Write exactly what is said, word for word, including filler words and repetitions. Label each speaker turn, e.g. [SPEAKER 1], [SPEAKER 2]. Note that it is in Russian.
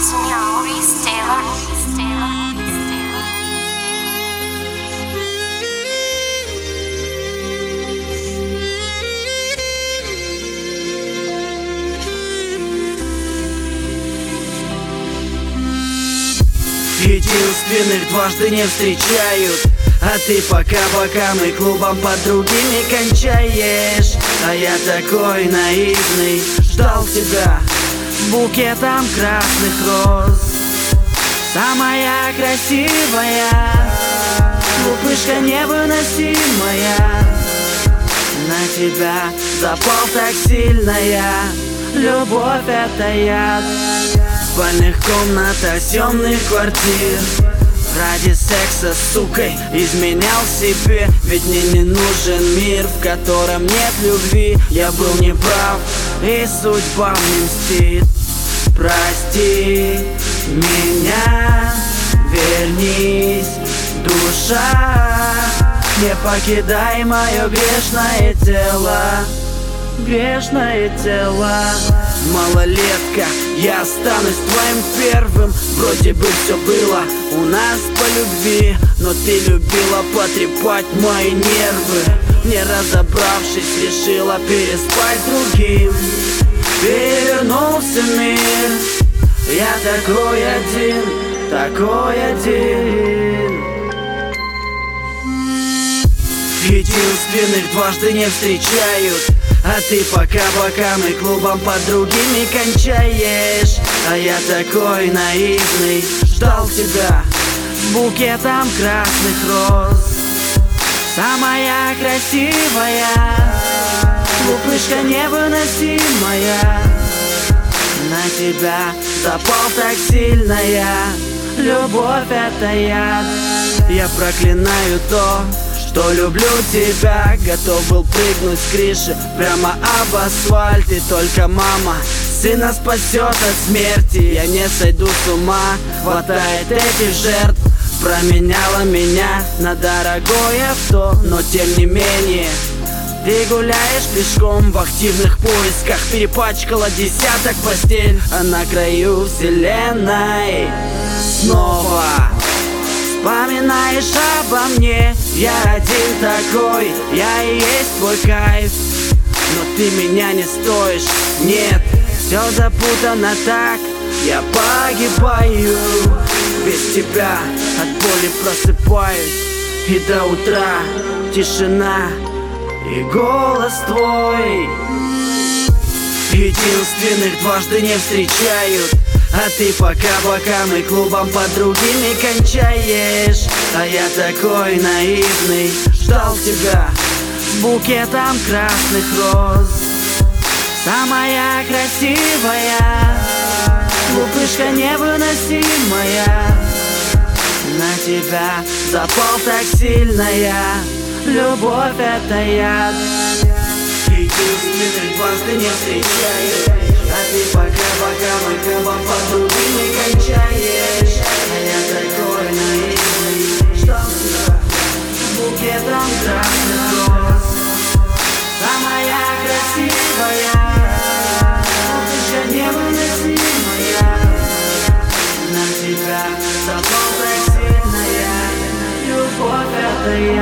[SPEAKER 1] It's Young Reese Taylor.
[SPEAKER 2] Единственных дважды не встречают, а ты пока-пока мы клубом под другими кончаешь. А я такой наивный, ждал тебя с букетом красных роз. Самая красивая, глупышка невыносимая. На тебя запал так сильная любовь, это яд. В спальных комнатах темных квартир ради секса с сукой изменял себе. Ведь мне не нужен мир, в котором нет любви. Я был неправ, и судьба мне мстит. Прости меня, вернись, душа, не покидай мое грешное тело, грешное тело. Малолетка, я останусь твоим первым. Вроде бы все было у нас по любви, но ты любила потрепать мои нервы. Не разобравшись, решила переспать с другим. Перевернулся мир, я такой один, такой один. Единственных дважды не встречают, а ты пока-пока мы клубом под другими кончаешь. А я такой наивный, ждал тебя с букетом красных роз. Самая красивая, глупышка невыносимая. На тебя запал так сильная любовь, это яд. Я проклинаю то, что люблю тебя. Готов был прыгнуть с крыши прямо об асфальт. И только мама сына спасет от смерти. Я не сойду с ума, хватает этих жертв. Променяла меня на дорогое авто, но тем не менее ты гуляешь пешком в активных поисках. Перепачкала десяток постель, а на краю вселенной снова вспоминаешь обо мне. Я один такой, я и есть твой кайф. Но ты меня не стоишь, нет, все запутано так. Я погибаю без тебя, от боли просыпаюсь. И до утра тишина и голос твой. Единственных дважды не встречают, а ты пока-пока мы клубом под другими кончаешь. А я такой наивный, ждал тебя с букетом красных роз. Самая красивая, глупышка невыносимая. На тебя запал так сильная любовь, это яд. Единственных дважды не встречают, а ты пока-пока мы клубом под другими кончаешь. А я такой наивный, ждал тебя с букетом красных роз. Самая красивая, глупышка невыносимая. На тебя запал так сильная любовь, это я.